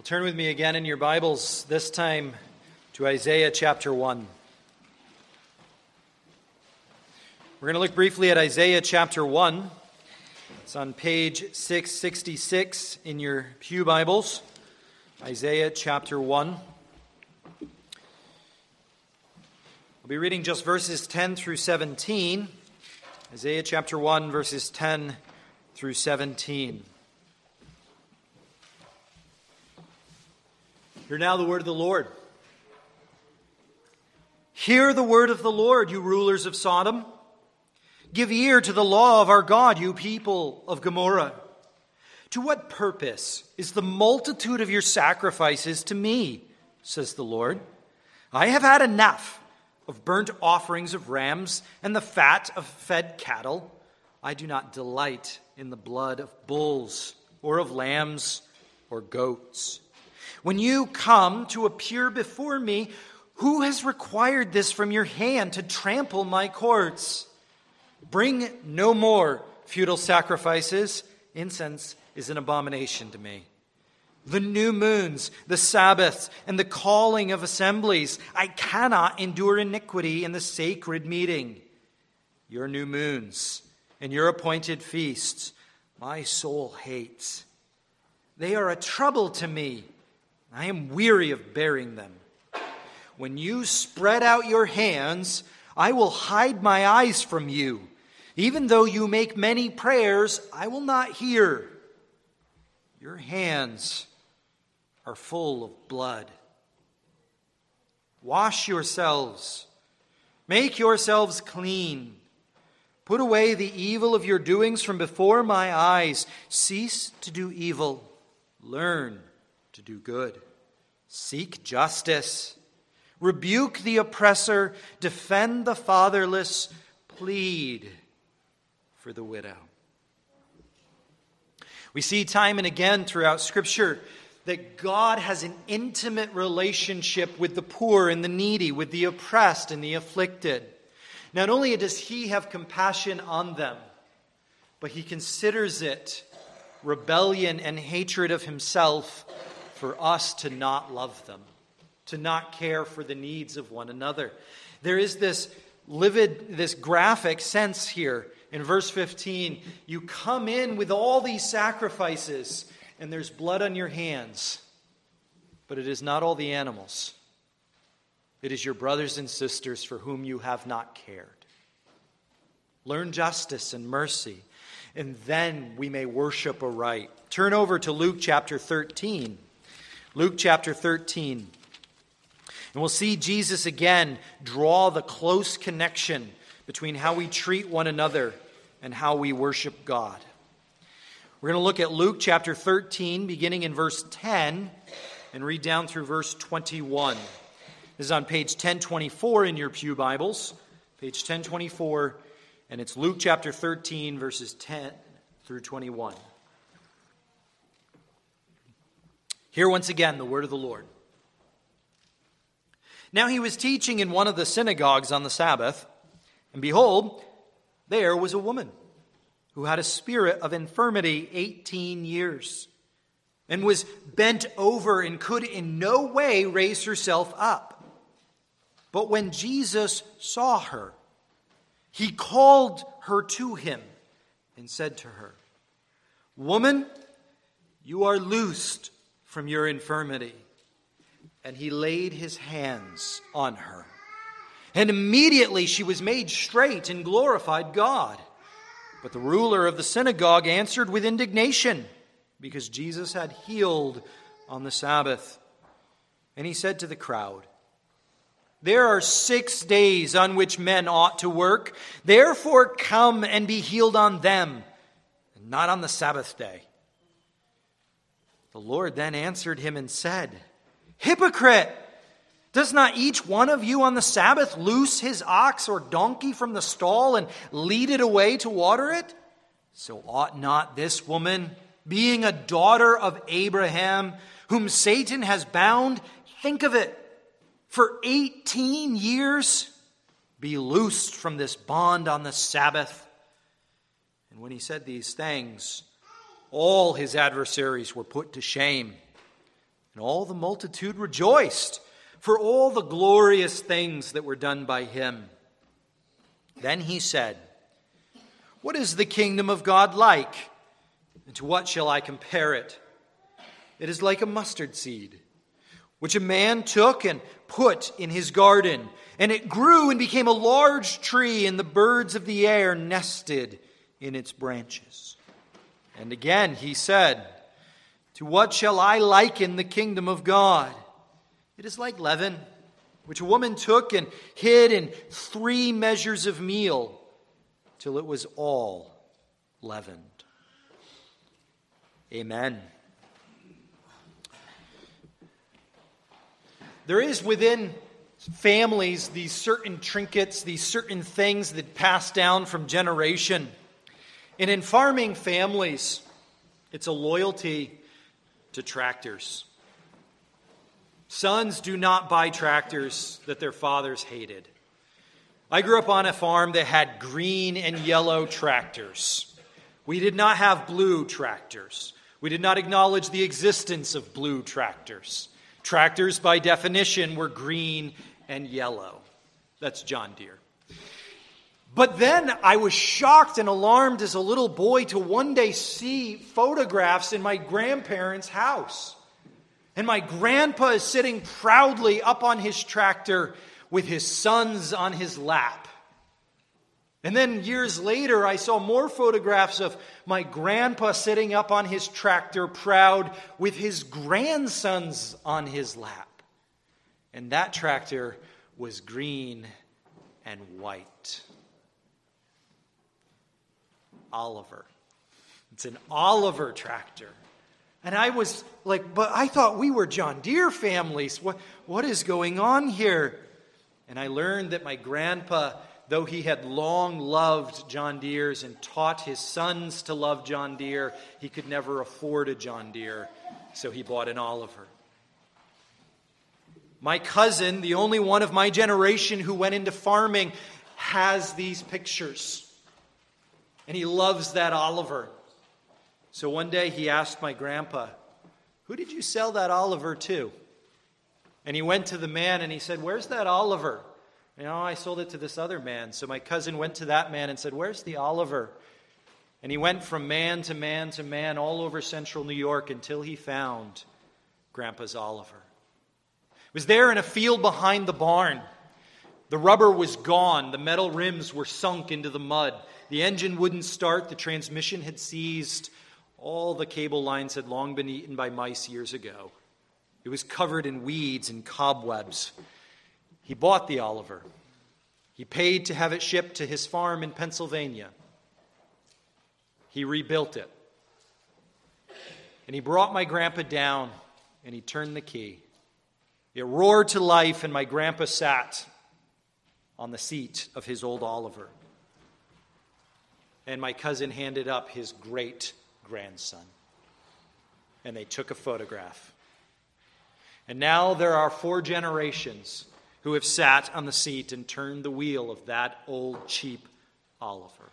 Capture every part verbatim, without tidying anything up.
Turn with me again in your Bibles, this time to Isaiah chapter one. We're going to look briefly at Isaiah chapter one. It's on page six sixty-six in your pew Bibles. Isaiah chapter one. I'll be reading just verses ten through seventeen. Isaiah chapter one, verses ten through seventeen. Hear now the word of the Lord. Hear the word of the Lord, you rulers of Sodom. Give ear to the law of our God, you people of Gomorrah. To what purpose is the multitude of your sacrifices to me, says the Lord? I have had enough of burnt offerings of rams and the fat of fed cattle. I do not delight in the blood of bulls or of lambs or goats. When you come to appear before me, who has required this from your hand to trample my courts? Bring no more futile sacrifices. Incense is an abomination to me. The new moons, the Sabbaths, and the calling of assemblies. I cannot endure iniquity in the sacred meeting. Your new moons and your appointed feasts, my soul hates. They are a trouble to me. I am weary of bearing them. When you spread out your hands, I will hide my eyes from you. Even though you make many prayers, I will not hear. Your hands are full of blood. Wash yourselves. Make yourselves clean. Put away the evil of your doings from before my eyes. Cease to do evil. Learn to do good. Seek justice. Rebuke the oppressor. Defend the fatherless. Plead for the widow. We see time and again throughout Scripture that God has an intimate relationship with the poor and the needy, with the oppressed and the afflicted. Not only does He have compassion on them, but He considers it rebellion and hatred of Himself for us to not love them, to not care for the needs of one another. There is this livid, this graphic sense here in verse fifteen. You come in with all these sacrifices, and there's blood on your hands. But it is not all the animals. It is your brothers and sisters for whom you have not cared. Learn justice and mercy, and then we may worship aright. Turn over to Luke chapter thirteen. Luke chapter thirteen. And we'll see Jesus again draw the close connection between how we treat one another and how we worship God. We're going to look at Luke chapter thirteen, beginning in verse ten, and read down through verse twenty-one. This is on page ten twenty-four in your pew Bibles, page ten twenty-four, and it's Luke chapter thirteen, verses ten through twenty-one. Hear once again the word of the Lord. Now he was teaching in one of the synagogues on the Sabbath, and behold, there was a woman who had a spirit of infirmity eighteen years, and was bent over and could in no way raise herself up. But when Jesus saw her, he called her to him and said to her, "Woman, you are loosed from your infirmity." And he laid his hands on her. And immediately she was made straight and glorified God. But the ruler of the synagogue answered with indignation, because Jesus had healed on the Sabbath. And he said to the crowd, "There are six days on which men ought to work. Therefore come and be healed on them, and not on the Sabbath day." The Lord then answered him and said, "Hypocrite! Does not each one of you on the Sabbath loose his ox or donkey from the stall and lead it away to water it? So ought not this woman, being a daughter of Abraham, whom Satan has bound, think of it, for eighteen years, be loosed from this bond on the Sabbath?" And when he said these things, all his adversaries were put to shame. And all the multitude rejoiced for all the glorious things that were done by him. Then he said, "What is the kingdom of God like? And to what shall I compare it? It is like a mustard seed, which a man took and put in his garden. And it grew and became a large tree, and the birds of the air nested in its branches." And again he said, "To what shall I liken the kingdom of God? It is like leaven, which a woman took and hid in three measures of meal, till it was all leavened." Amen. There is within families these certain trinkets, these certain things that pass down from generation. And in farming families, it's a loyalty to tractors. Sons do not buy tractors that their fathers hated. I grew up on a farm that had green and yellow tractors. We did not have blue tractors. We did not acknowledge the existence of blue tractors. Tractors, by definition, were green and yellow. That's John Deere. But then I was shocked and alarmed as a little boy to one day see photographs in my grandparents' house. And my grandpa is sitting proudly up on his tractor with his sons on his lap. And then years later, I saw more photographs of my grandpa sitting up on his tractor, proud, with his grandsons on his lap. And that tractor was green and white. Oliver. It's an Oliver tractor. And I was like, but I thought we were John Deere families. What, what is going on here? And I learned that my grandpa, though he had long loved John Deere's and taught his sons to love John Deere, he could never afford a John Deere, so he bought an Oliver. My cousin, the only one of my generation who went into farming, has these pictures. And he loves that Oliver. So one day he asked my grandpa, "Who did you sell that Oliver to?" And he went to the man and he said, "Where's that Oliver?" You know, "I sold it to this other man." So my cousin went to that man and said, "Where's the Oliver?" And he went from man to man to man all over central New York until he found Grandpa's Oliver. It was there in a field behind the barn. The rubber was gone. The metal rims were sunk into the mud. The engine wouldn't start. The transmission had seized. All the cable lines had long been eaten by mice years ago. It was covered in weeds and cobwebs. He bought the Oliver. He paid to have it shipped to his farm in Pennsylvania. He rebuilt it. And he brought my grandpa down and he turned the key. It roared to life and my grandpa sat on the seat of his old Oliver. And my cousin handed up his great grandson. And they took a photograph. And now there are four generations who have sat on the seat and turned the wheel of that old cheap Oliver.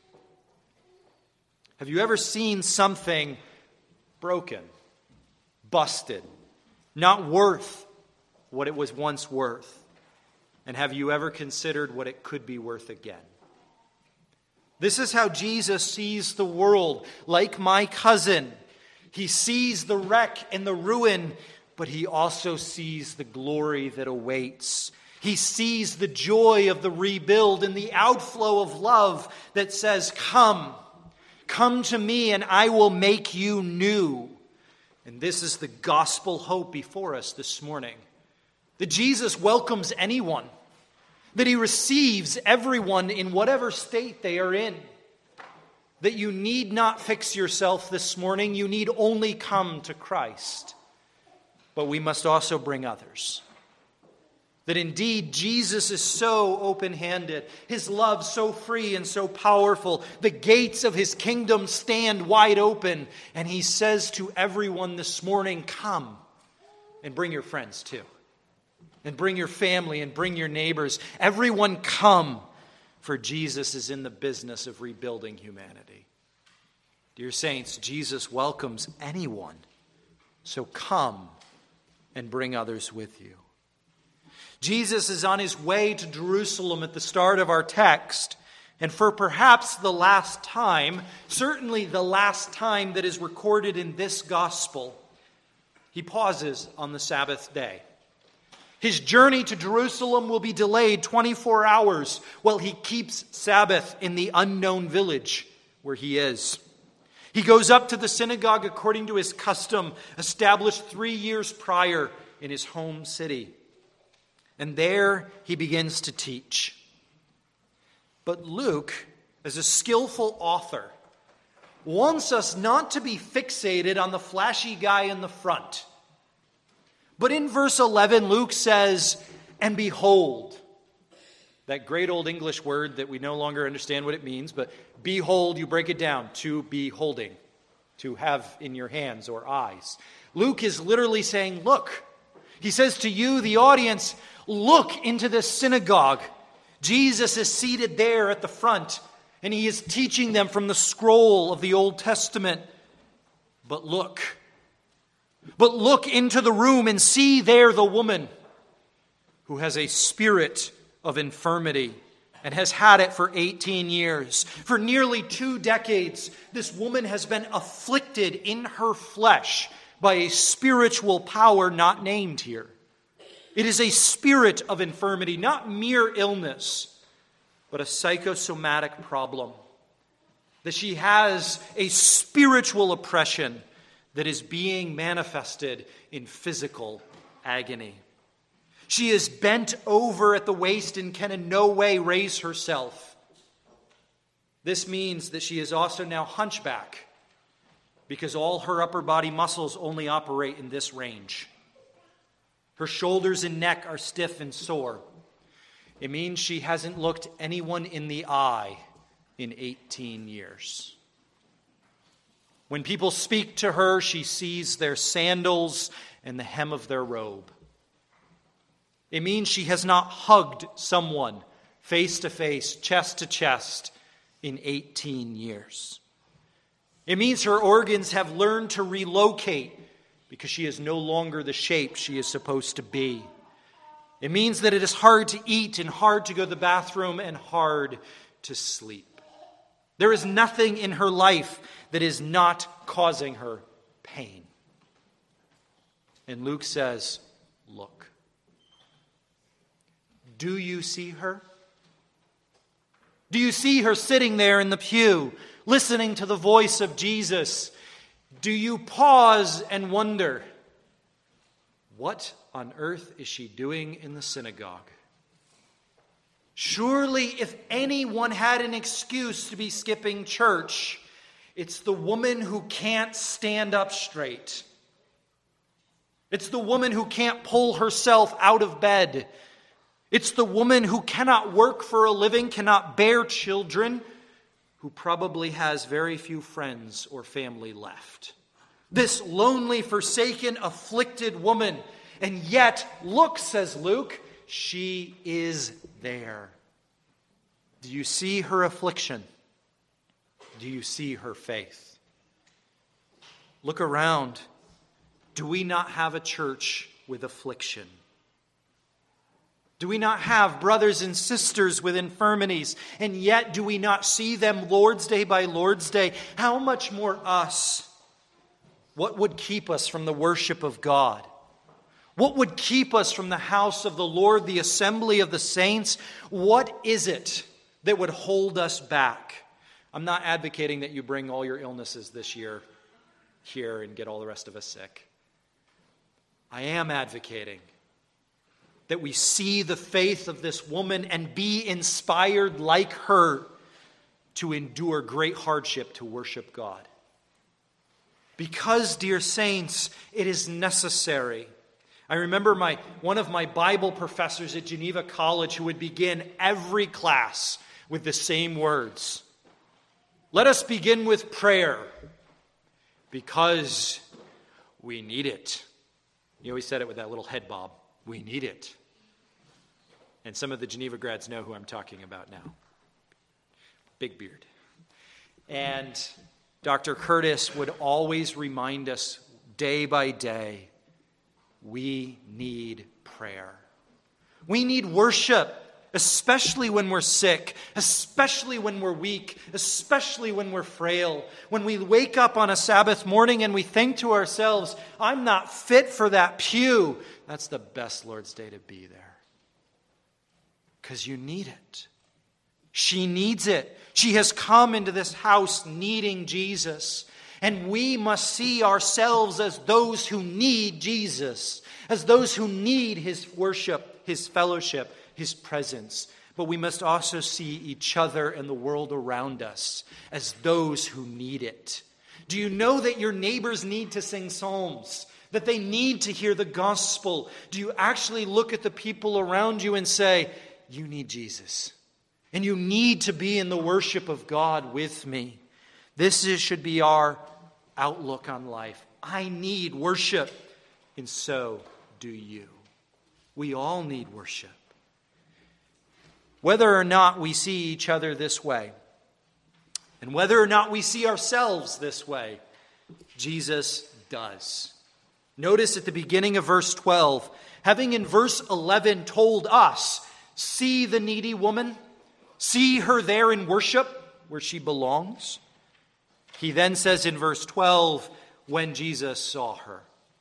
Have you ever seen something broken, busted, not worth what it was once worth? And have you ever considered what it could be worth again? This is how Jesus sees the world. Like my cousin, he sees the wreck and the ruin, but he also sees the glory that awaits. He sees the joy of the rebuild and the outflow of love that says, "Come, come to me and I will make you new." And this is the gospel hope before us this morning. That Jesus welcomes anyone. That he receives everyone in whatever state they are in. That you need not fix yourself this morning. You need only come to Christ. But we must also bring others. That indeed Jesus is so open-handed. His love so free and so powerful. The gates of his kingdom stand wide open. And he says to everyone this morning, "Come and bring your friends too. And bring your family and bring your neighbors. Everyone come, for Jesus is in the business of rebuilding humanity." Dear saints, Jesus welcomes anyone. So come and bring others with you. Jesus is on his way to Jerusalem at the start of our text, and for perhaps the last time, certainly the last time that is recorded in this gospel, he pauses on the Sabbath day. His journey to Jerusalem will be delayed twenty-four hours while he keeps Sabbath in the unknown village where he is. He goes up to the synagogue according to his custom, established three years prior in his home city. And there he begins to teach. But Luke, as a skillful author, wants us not to be fixated on the flashy guy in the front. But in verse eleven, Luke says, "And behold," that great old English word that we no longer understand what it means, but behold, you break it down, to be holding, to have in your hands or eyes. Luke is literally saying, look. He says to you, the audience, look into this synagogue. Jesus is seated there at the front, and he is teaching them from the scroll of the Old Testament. But look. But look into the room and see there the woman who has a spirit of infirmity and has had it for eighteen years. For nearly two decades, this woman has been afflicted in her flesh by a spiritual power not named here. It is a spirit of infirmity, not mere illness, but a psychosomatic problem. That she has a spiritual oppression that is being manifested in physical agony. She is bent over at the waist and can in no way raise herself. This means that she is also now hunchback because all her upper body muscles only operate in this range. Her shoulders and neck are stiff and sore. It means she hasn't looked anyone in the eye in eighteen years. When people speak to her, she sees their sandals and the hem of their robe. It means she has not hugged someone face to face, chest to chest in eighteen years. It means her organs have learned to relocate because she is no longer the shape she is supposed to be. It means that it is hard to eat and hard to go to the bathroom and hard to sleep. There is nothing in her life that is not causing her pain. And Luke says, look. Do you see her? Do you see her sitting there in the pew, listening to the voice of Jesus? Do you pause and wonder, what on earth is she doing in the synagogue? Surely if anyone had an excuse to be skipping church, it's the woman who can't stand up straight. It's the woman who can't pull herself out of bed. It's the woman who cannot work for a living, cannot bear children, who probably has very few friends or family left. This lonely, forsaken, afflicted woman. And yet, look, says Luke, she is there. Do you see her affliction? Do you see her faith? Look around. Do we not have a church with affliction? Do we not have brothers and sisters with infirmities? And yet do we not see them Lord's Day by Lord's Day? How much more us? What would keep us from the worship of God? What would keep us from the house of the Lord, the assembly of the saints? What is it that would hold us back? I'm not advocating that you bring all your illnesses this year here and get all the rest of us sick. I am advocating that we see the faith of this woman and be inspired like her to endure great hardship to worship God. Because, dear saints, it is necessary. I remember my one of my Bible professors at Geneva College who would begin every class with the same words. Let us begin with prayer because we need it. He always said it with that little head bob. We need it. And some of the Geneva grads know who I'm talking about now. Big beard. And Doctor Curtis would always remind us day by day, we need prayer. We need worship, especially when we're sick, especially when we're weak, especially when we're frail. When we wake up on a Sabbath morning and we think to ourselves, I'm not fit for that pew. That's the best Lord's Day to be there. Because you need it. She needs it. She has come into this house needing Jesus. And we must see ourselves as those who need Jesus, as those who need His worship, His fellowship, His presence. But we must also see each other and the world around us as those who need it. Do you know that your neighbors need to sing psalms? That they need to hear the gospel? Do you actually look at the people around you and say, you need Jesus, and you need to be in the worship of God with me? This is, should be our outlook on life. I need worship, and so do you. We all need worship. Whether or not we see each other this way, and whether or not we see ourselves this way, Jesus does. Notice at the beginning of verse twelve, having in verse eleven told us, see the needy woman, see her there in worship where she belongs. He then says in verse twelve, when Jesus saw her.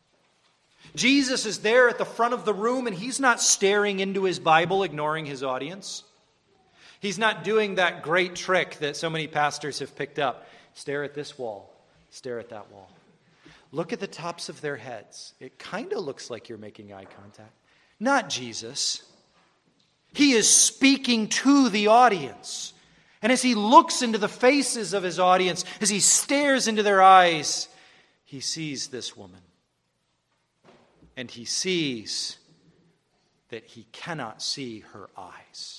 Jesus is there at the front of the room, and He's not staring into His Bible, ignoring His audience. He's not doing that great trick that so many pastors have picked up. Stare at this wall. Stare at that wall. Look at the tops of their heads. It kind of looks like you're making eye contact. Not Jesus. He is speaking to the audience. And as He looks into the faces of His audience, as He stares into their eyes, He sees this woman. And He sees that He cannot see her eyes.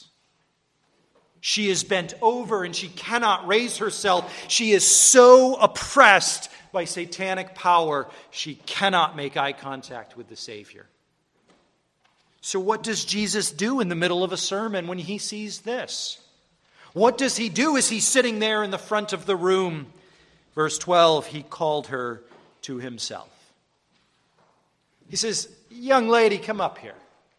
She is bent over and she cannot raise herself. She is so oppressed by satanic power, she cannot make eye contact with the Savior. So what does Jesus do in the middle of a sermon when He sees this? What does He do as He's sitting there in the front of the room? Verse twelve, He called her to Himself. He says, young lady, come up here.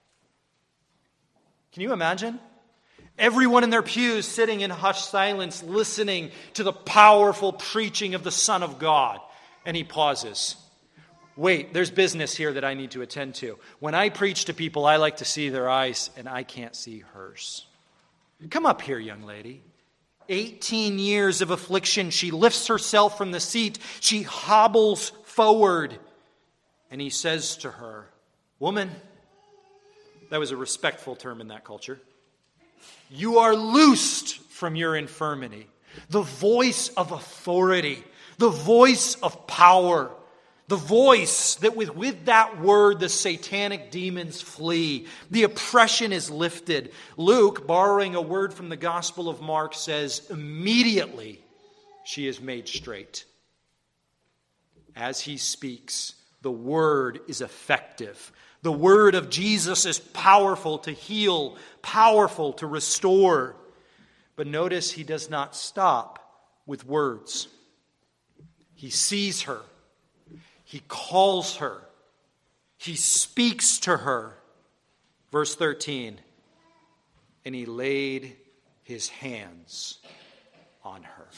Can you imagine? Everyone in their pews sitting in hushed silence, listening to the powerful preaching of the Son of God. And He pauses. Wait, there's business here that I need to attend to. When I preach to people, I like to see their eyes, and I can't see hers. Come up here, young lady. eighteen years of affliction. She lifts herself from the seat. She hobbles forward. And He says to her, woman, that was a respectful term in that culture, you are loosed from your infirmity. The voice of authority, the voice of power, the voice that with, with that word the satanic demons flee. The oppression is lifted. Luke, borrowing a word from the Gospel of Mark, says, immediately she is made straight. As he speaks, the word is effective. The word of Jesus is powerful to heal, powerful to restore. But notice He does not stop with words. He sees her. He calls her. He speaks to her. Verse thirteen, and He laid His hands on her.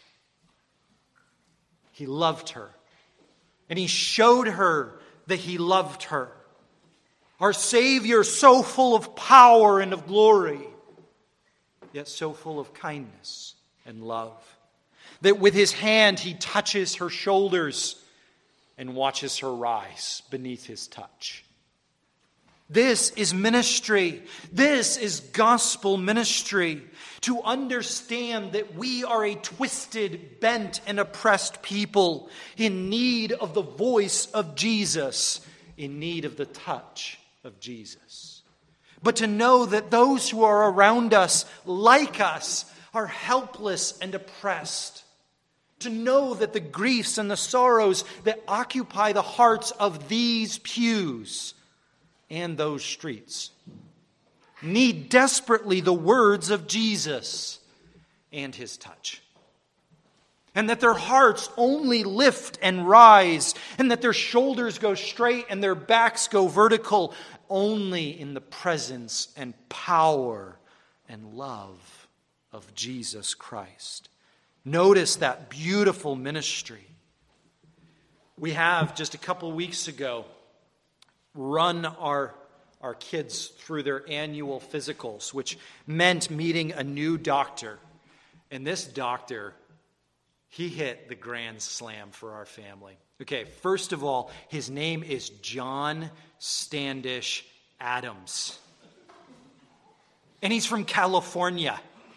He loved her. And He showed her that He loved her. Our Savior, so full of power and of glory, yet so full of kindness and love, that with His hand He touches her shoulders and watches her rise beneath His touch. This is ministry. This is gospel ministry. To understand that we are a twisted, bent, and oppressed people in need of the voice of Jesus, in need of the touch of Jesus. But to know that those who are around us, like us, are helpless and oppressed. To know that the griefs and the sorrows that occupy the hearts of these pews and those streets need desperately the words of Jesus and His touch. and that their hearts only lift and rise, and that their shoulders go straight and their backs go vertical only in the presence and power and love of Jesus Christ. Notice that beautiful ministry. We have, just a couple weeks ago, run our, our kids through their annual physicals, which meant meeting a new doctor. And this doctor, he hit the grand slam for our family. Okay, first of all, his name is John Standish Adams. And he's from California.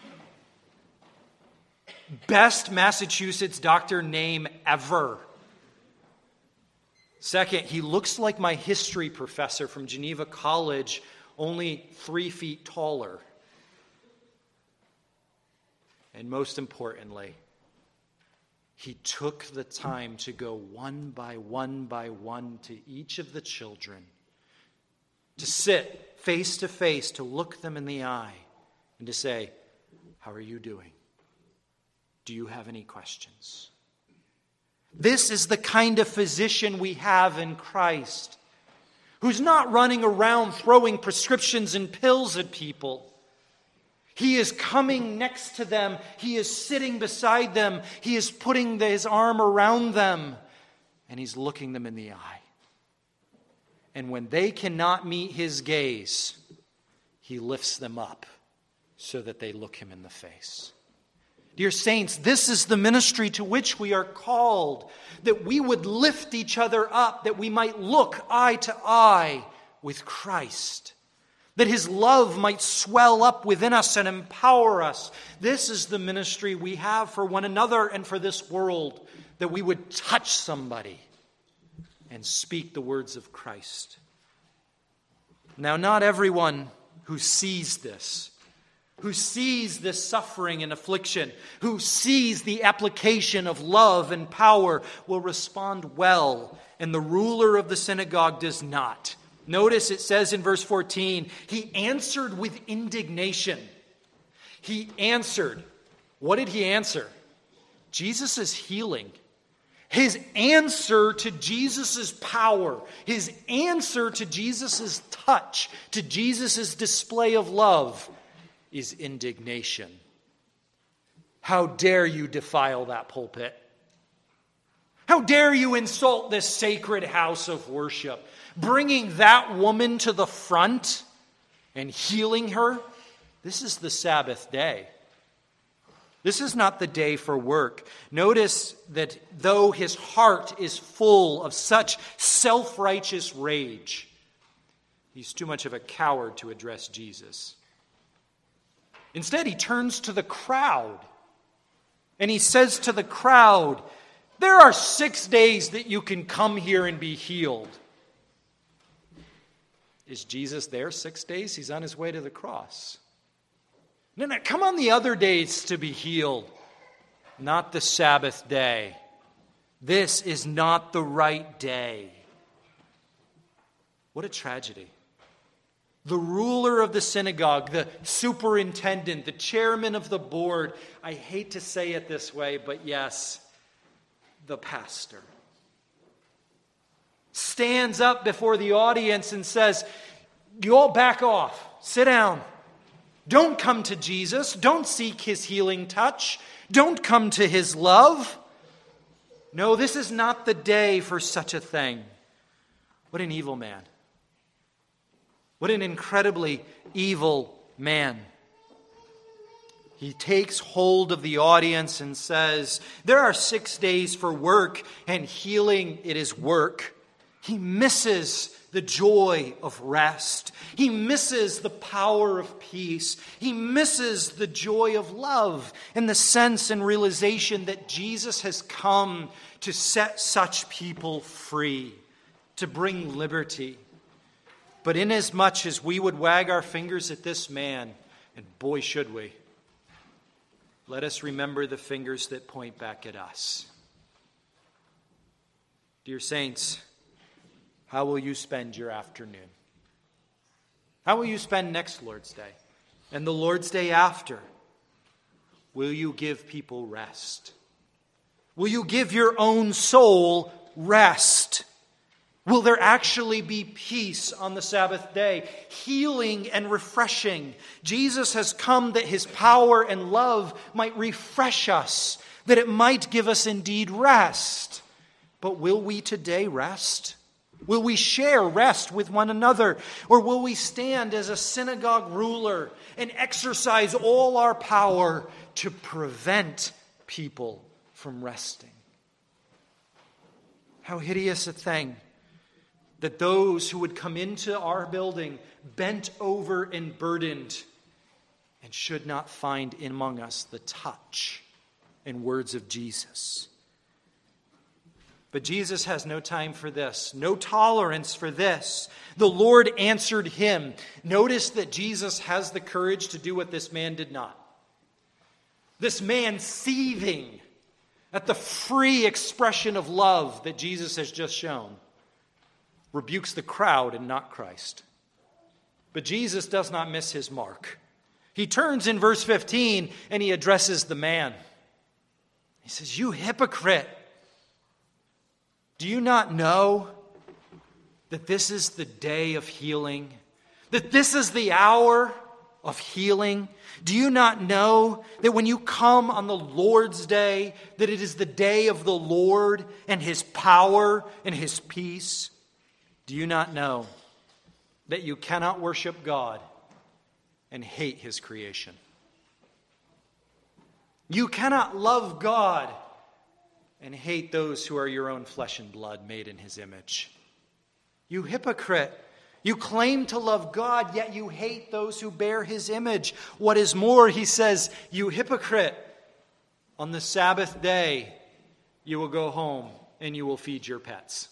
Best Massachusetts doctor name ever. Second, he looks like my history professor from Geneva College, only three feet taller. And most importantly, he took the time to go one by one by one to each of the children, to sit face to face, to look them in the eye, and to say, "How are you doing? Do you have any questions?" This is the kind of physician we have in Christ, who's not running around throwing prescriptions and pills at people. He is coming next to them. He is sitting beside them. He is putting his arm around them, and he's looking them in the eye. And when they cannot meet his gaze, he lifts them up so that they look him in the face. Dear saints, this is the ministry to which we are called, that we would lift each other up, that we might look eye to eye with Christ, that his love might swell up within us and empower us. This is the ministry we have for one another and for this world, that we would touch somebody and speak the words of Christ. Now, not everyone who sees this, who sees this suffering and affliction, who sees the application of love and power, will respond well, and the ruler of the synagogue does not. Notice it says in verse fourteen, he answered with indignation. He answered. What did he answer? Jesus' healing. His answer to Jesus' power, his answer to Jesus' touch, to Jesus' display of love, is indignation. How dare you defile that pulpit? How dare you insult this sacred house of worship? Bringing that woman to the front and healing her? This is the Sabbath day. This is not the day for work. Notice that though his heart is full of such self-righteous rage, he's too much of a coward to address Jesus. Instead, he turns to the crowd and he says to the crowd, "There are six days that you can come here and be healed." Is Jesus there six days? He's on his way to the cross. No, no, come on the other days to be healed, not the Sabbath day. This is not the right day. What a tragedy. The ruler of the synagogue, the superintendent, the chairman of the board, I hate to say it this way, but yes, the pastor, stands up before the audience and says, "You all back off, sit down. Don't come to Jesus. Don't seek his healing touch. Don't come to his love. No, this is not the day for such a thing." What an evil man. What an incredibly evil man. He takes hold of the audience and says, there are six days for work, and healing, it is work. He misses the joy of rest. He misses the power of peace. He misses the joy of love and the sense and realization that Jesus has come to set such people free, to bring liberty. But inasmuch as we would wag our fingers at this man, and boy should we, let us remember the fingers that point back at us. Dear saints, how will you spend your afternoon? How will you spend next Lord's Day and the Lord's Day after? Will you give people rest? Will you give your own soul rest? Will there actually be peace on the Sabbath day, healing and refreshing? Jesus has come that his power and love might refresh us, that it might give us indeed rest. But will we today rest? Will we share rest with one another? Or will we stand as a synagogue ruler and exercise all our power to prevent people from resting? How hideous a thing that those who would come into our building bent over and burdened and should not find among us the touch and words of Jesus. But Jesus has no time for this, no tolerance for this. The Lord answered him. Notice that Jesus has the courage to do what this man did not. This man seething at the free expression of love that Jesus has just shown rebukes the crowd and not Christ. But Jesus does not miss his mark. He turns in verse fifteen and he addresses the man. He says, "You hypocrite! Do you not know that this is the day of healing? That this is the hour of healing? Do you not know that when you come on the Lord's day, that it is the day of the Lord and his power and his peace? Do you not know that you cannot worship God and hate his creation? You cannot love God and hate those who are your own flesh and blood made in his image. You hypocrite! You claim to love God, yet you hate those who bear his image. What is more, he says, you hypocrite, on the Sabbath day you will go home and you will feed your pets."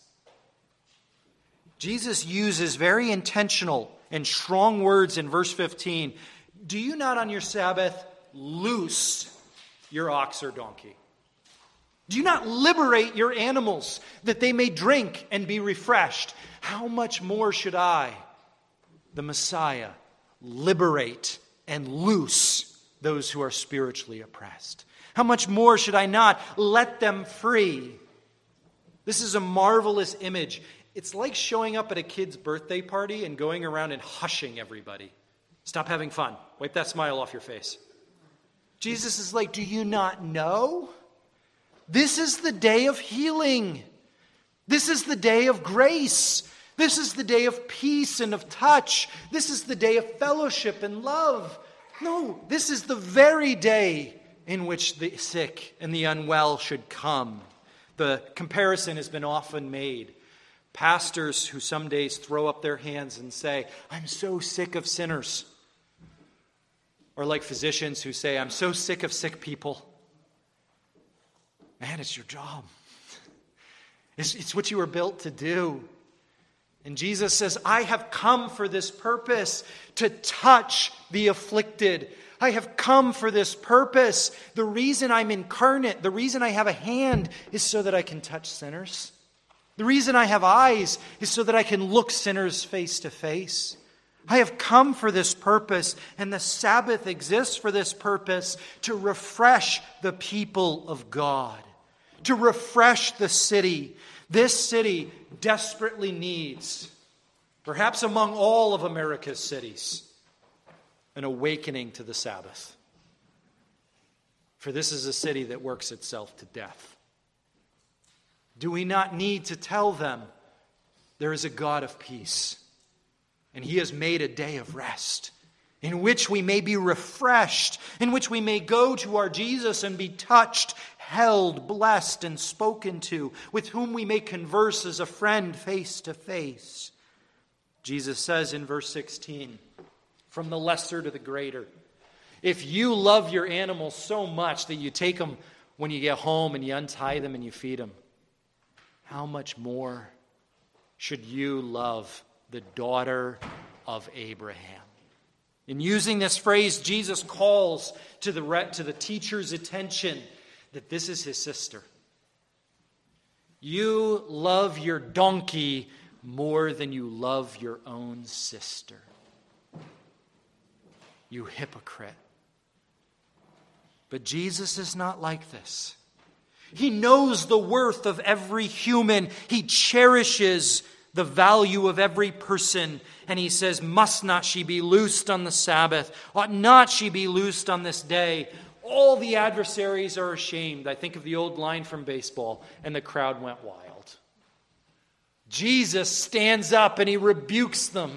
Jesus uses very intentional and strong words in verse fifteen. Do you not on your Sabbath loose your ox or donkey? Do you not liberate your animals that they may drink and be refreshed? How much more should I, the Messiah, liberate and loose those who are spiritually oppressed? How much more should I not let them free? This is a marvelous image. It's like showing up at a kid's birthday party and going around and hushing everybody. Stop having fun. Wipe that smile off your face. Jesus is like, do you not know? This is the day of healing. This is the day of grace. This is the day of peace and of touch. This is the day of fellowship and love. No, this is the very day in which the sick and the unwell should come. The comparison has been often made. Pastors who some days throw up their hands and say, "I'm so sick of sinners." Or like physicians who say, "I'm so sick of sick people." Man, it's your job. It's, it's what you were built to do. And Jesus says, I have come for this purpose, to touch the afflicted. I have come for this purpose. The reason I'm incarnate, the reason I have a hand is so that I can touch sinners. The reason I have eyes is so that I can look sinners face to face. I have come for this purpose, and the Sabbath exists for this purpose, to refresh the people of God, to refresh the city. This city desperately needs, perhaps among all of America's cities, an awakening to the Sabbath. For this is a city that works itself to death. Do we not need to tell them there is a God of peace, and he has made a day of rest in which we may be refreshed, in which we may go to our Jesus and be touched, held, blessed, and spoken to, with whom we may converse as a friend face to face? Jesus says in verse sixteen, from the lesser to the greater, if you love your animals so much that you take them when you get home and you untie them and you feed them, how much more should you love the daughter of Abraham? In using this phrase, Jesus calls to the, to the teacher's attention that this is his sister. You love your donkey more than you love your own sister. You hypocrite. But Jesus is not like this. He knows the worth of every human. He cherishes the value of every person. And he says, must not she be loosed on the Sabbath? Ought not she be loosed on this day? All the adversaries are ashamed. I think of the old line from baseball, and the crowd went wild. Jesus stands up and he rebukes them.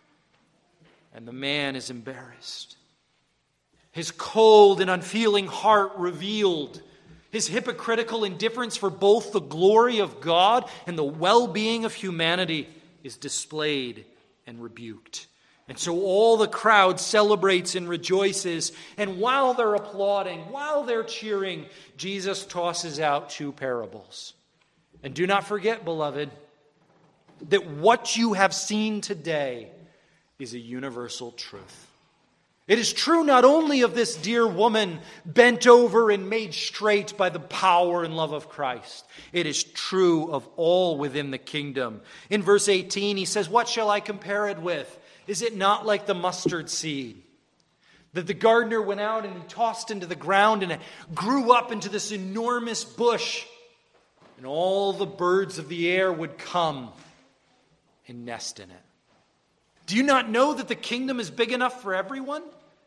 And the man is embarrassed. His cold and unfeeling heart revealed. His hypocritical indifference for both the glory of God and the well-being of humanity is displayed and rebuked. And so all the crowd celebrates and rejoices. And while they're applauding, while they're cheering, Jesus tosses out two parables. And do not forget, beloved, that what you have seen today is a universal truth. It is true not only of this dear woman bent over and made straight by the power and love of Christ. It is true of all within the kingdom. In verse eighteen, he says, what shall I compare it with? Is it not like the mustard seed that the gardener went out and he tossed into the ground and it grew up into this enormous bush, and all the birds of the air would come and nest in it? Do you not know that the kingdom is big enough for everyone?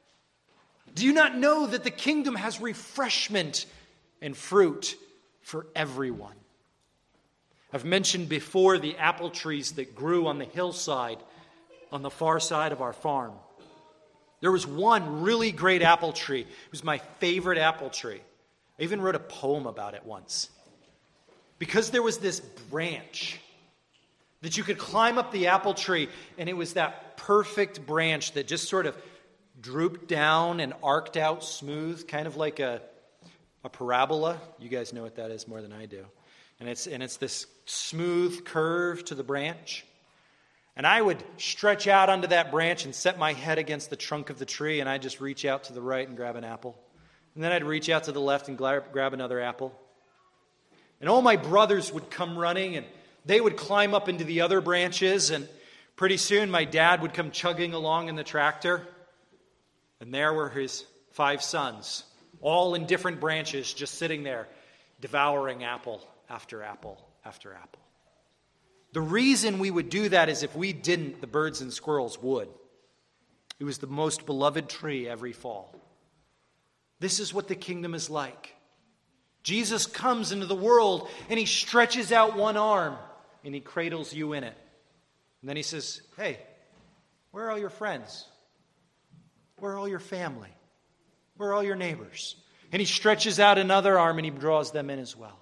Do you not know that the kingdom has refreshment and fruit for everyone? I've mentioned before the apple trees that grew on the hillside on the far side of our farm. There was one really great apple tree. It was my favorite apple tree. I even wrote a poem about it once. Because there was this branch that you could climb up the apple tree, and it was that perfect branch that just sort of drooped down and arced out smooth, kind of like a, a parabola. You guys know what that is more than I do. And it's, and it's this smooth curve to the branch. And I would stretch out onto that branch and set my head against the trunk of the tree, and I'd just reach out to the right and grab an apple. And then I'd reach out to the left and grab another apple. And all my brothers would come running, and they would climb up into the other branches, and pretty soon my dad would come chugging along in the tractor. And there were his five sons, all in different branches, just sitting there, devouring apple after apple after apple. The reason we would do that is if we didn't, the birds and squirrels would. It was the most beloved tree every fall. This is what the kingdom is like. Jesus comes into the world and he stretches out one arm and he cradles you in it. And then he says, hey, where are all your friends? Where are all your family? Where are all your neighbors? And he stretches out another arm and he draws them in as well.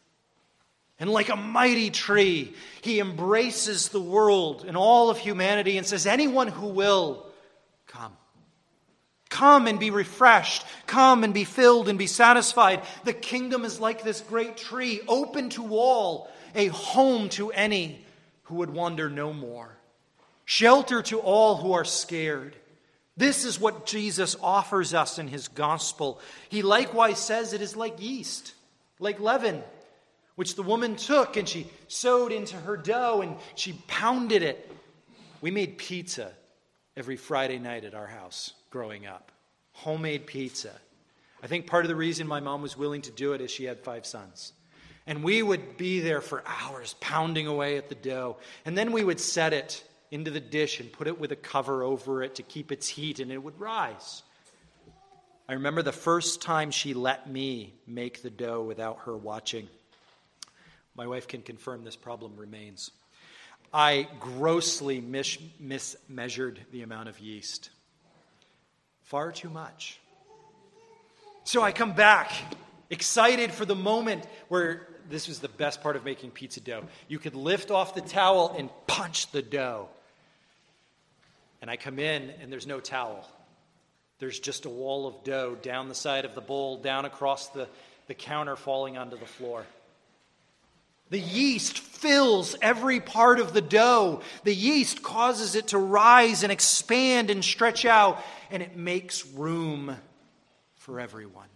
And like a mighty tree, he embraces the world and all of humanity and says, anyone who will, come. Come and be refreshed. Come and be filled and be satisfied. The kingdom is like this great tree, open to all, a home to any who would wander no more. Shelter to all who are scared. This is what Jesus offers us in his gospel. He likewise says it is like yeast, like leaven, which the woman took and she sewed into her dough and she pounded it. We made pizza every Friday night at our house growing up. Homemade pizza. I think part of the reason my mom was willing to do it is she had five sons. And we would be there for hours pounding away at the dough. And then we would set it into the dish and put it with a cover over it to keep its heat, and it would rise. I remember the first time she let me make the dough without her watching. My wife can confirm this problem remains. I grossly mis- mismeasured the amount of yeast. Far too much. So I come back, excited for the moment where this was the best part of making pizza dough. You could lift off the towel and punch the dough. And I come in, and there's no towel. There's just a wall of dough down the side of the bowl, down across the, the counter, falling onto the floor. The yeast fills every part of the dough. The yeast causes it to rise and expand and stretch out, and it makes room for everyone.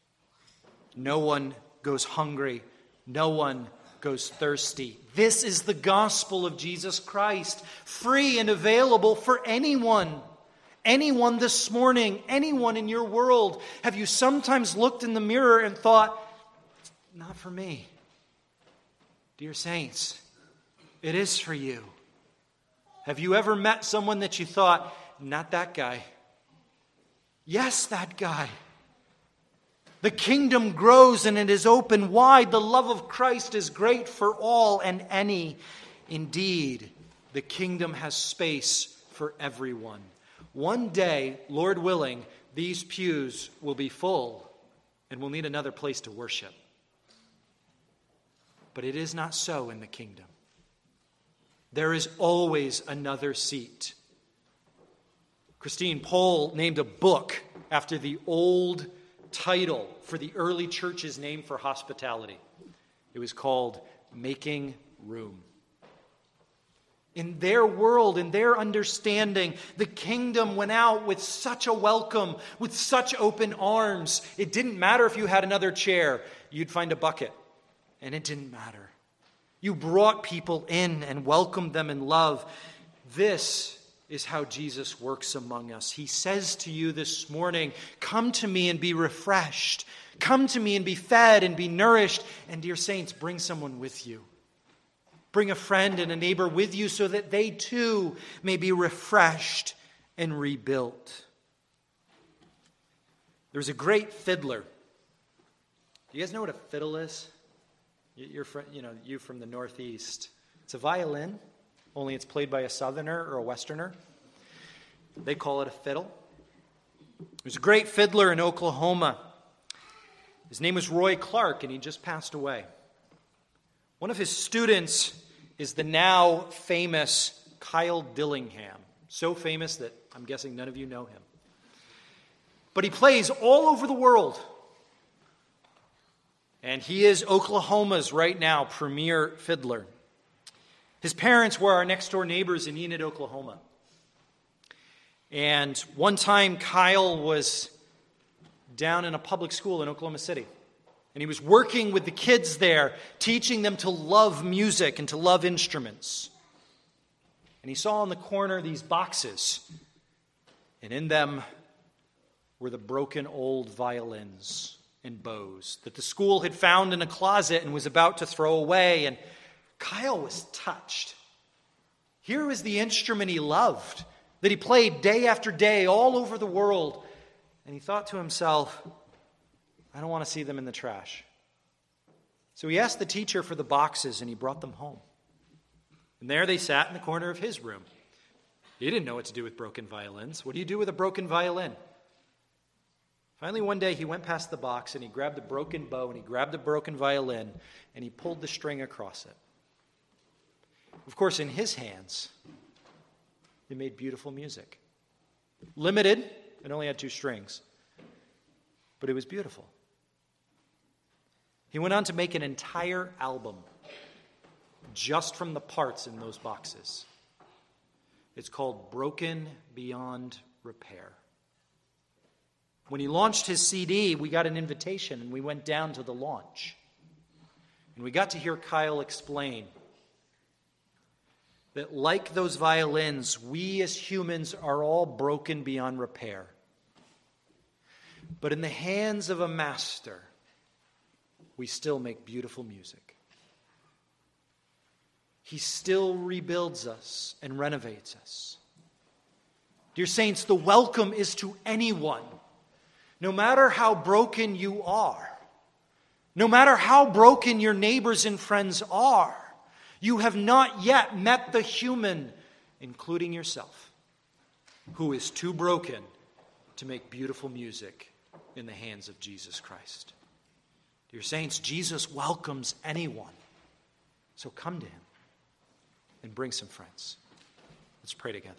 No one goes hungry. No one goes thirsty. This is the gospel of Jesus Christ, free and available for anyone. Anyone this morning, anyone in your world. Have you sometimes looked in the mirror and thought, not for me. Dear saints, it is for you. Have you ever met someone that you thought, not that guy? Yes, that guy. The kingdom grows and it is open wide. The love of Christ is great for all and any. Indeed, the kingdom has space for everyone. One day, Lord willing, these pews will be full and we'll need another place to worship. But it is not so in the kingdom. There is always another seat. Christine Pohl named a book after the old title for the early church's name for hospitality. It was called Making Room. In their world, in their understanding, the kingdom went out with such a welcome, with such open arms. It didn't matter if you had another chair. You'd find a bucket. And it didn't matter. You brought people in and welcomed them in love. This is how Jesus works among us. He says to you this morning, come to me and be refreshed. Come to me and be fed and be nourished. And dear saints, bring someone with you. Bring a friend and a neighbor with you so that they too may be refreshed and rebuilt. There's a great fiddler. Do you guys know what a fiddle is? You're from, you know, you from the Northeast. It's a violin, only it's played by a Southerner or a Westerner. They call it a fiddle. There's a great fiddler in Oklahoma. His name was Roy Clark, and he just passed away. One of his students is the now famous Kyle Dillingham. So famous that I'm guessing none of you know him. But he plays all over the world. And he is Oklahoma's right now premier fiddler. His parents were our next door neighbors in Enid, Oklahoma. And one time Kyle was down in a public school in Oklahoma City. And he was working with the kids there, teaching them to love music and to love instruments. And he saw in the corner these boxes. And in them were the broken old violins and bows that the school had found in a closet and was about to throw away. And Kyle was touched. Here was the instrument he loved, that he played day after day all over the world. And he thought to himself, I don't want to see them in the trash. So he asked the teacher for the boxes and he brought them home. And there they sat in the corner of his room. He didn't know what to do with broken violins. What do you do with a broken violin? Finally, one day he went past the box and he grabbed a broken bow and he grabbed a broken violin and he pulled the string across it. Of course, in his hands, it made beautiful music. Limited, it only had two strings, but it was beautiful. He went on to make an entire album just from the parts in those boxes. It's called Broken Beyond Repair. When he launched his C D, we got an invitation and we went down to the launch. And we got to hear Kyle explain that like those violins, we as humans are all broken beyond repair. But in the hands of a master, we still make beautiful music. He still rebuilds us and renovates us. Dear saints, the welcome is to anyone. No matter how broken you are, no matter how broken your neighbors and friends are, you have not yet met the human, including yourself, who is too broken to make beautiful music in the hands of Jesus Christ. Dear saints, Jesus welcomes anyone. So come to him and bring some friends. Let's pray together.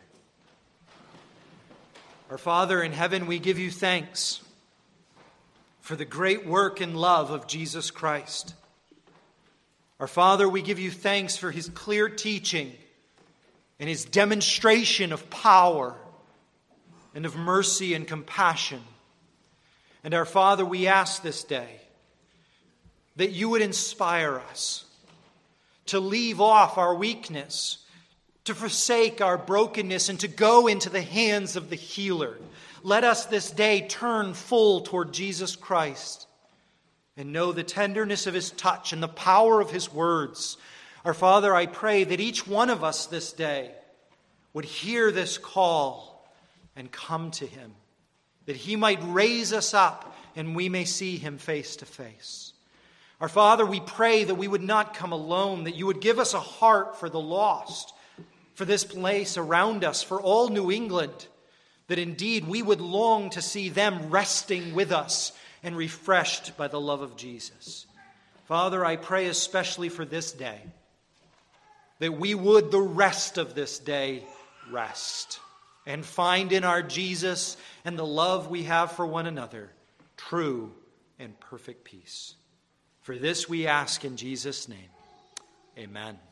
Our Father in heaven, we give you thanks for the great work and love of Jesus Christ. Our Father, we give you thanks for his clear teaching and his demonstration of power and of mercy and compassion. And our Father, we ask this day that you would inspire us to leave off our weakness, to forsake our brokenness, and to go into the hands of the healer. Let us this day turn full toward Jesus Christ. and know the tenderness of his touch and the power of his words. Our Father, I pray that each one of us this day would hear this call and come to him, that he might raise us up and we may see him face to face. Our Father, we pray that we would not come alone, that you would give us a heart for the lost, for this place around us, for all New England, that indeed we would long to see them resting with us and refreshed by the love of Jesus. Father, I pray especially for this day, that we would the rest of this day rest and find in our Jesus and the love we have for one another true and perfect peace. For this we ask in Jesus' name. Amen.